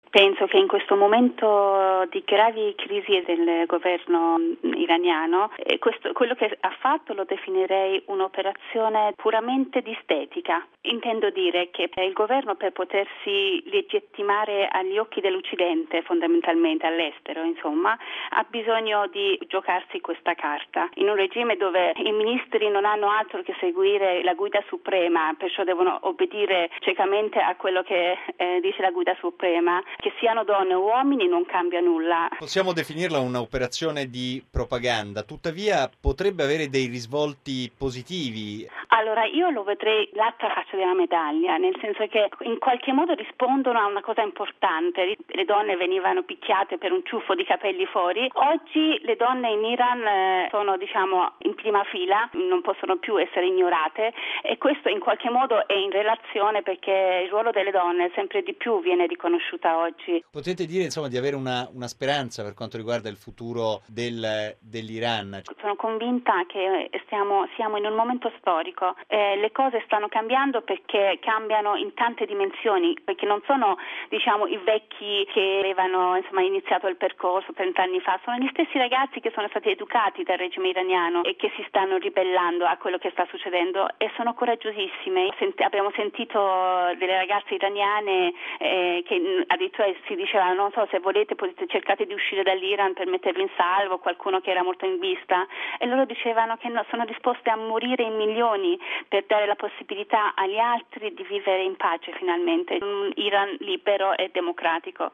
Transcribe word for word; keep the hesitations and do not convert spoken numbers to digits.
Penso che in questo momento di gravi crisi del governo iraniano, eh, questo, quello che ha fatto lo definirei un'operazione puramente di estetica. Intendo dire che il governo, per potersi legittimare agli occhi dell'Occidente, fondamentalmente all'estero, insomma, ha bisogno di giocarsi questa carta. In un regime dove i ministri non hanno altro che seguire la guida suprema, perciò devono obbedire ciecamente a quello che eh, dice la guida suprema, che siano donne o uomini non cambia nulla. Possiamo definirla un'operazione di propaganda, tuttavia potrebbe avere dei risvolti positivi. Allora, io lo vedrei l'altra faccia della medaglia, nel senso che in qualche modo rispondono a una cosa importante. Le donne venivano picchiate per un ciuffo di capelli fuori. Oggi le donne in Iran eh, sono, diciamo, in prima fila, non possono più essere ignorate, e questo in qualche modo è in relazione perché il ruolo delle donne sempre di più viene riconosciuta oggi. Potete dire, insomma, di avere una, una speranza per quanto riguarda il futuro del, dell'Iran? Sono convinta che stiamo, siamo in un momento storico. Eh, le cose stanno cambiando perché cambiano in tante dimensioni, perché non sono, diciamo, i vecchi che avevano, insomma, iniziato il percorso trent'anni fa, sono gli stessi ragazzi che sono stati educati dal regime iraniano e che si stanno ribellando a quello che sta succedendo, e sono coraggiosissime. Sent- abbiamo sentito delle ragazze iraniane eh, che addirittura si diceva: non so, se volete potete cercate di uscire dall'Iran per mettervi in salvo, qualcuno che era molto in vista, e loro dicevano che no, sono disposte a morire in milioni per dare la possibilità agli altri di vivere in pace finalmente, un Iran libero e democratico.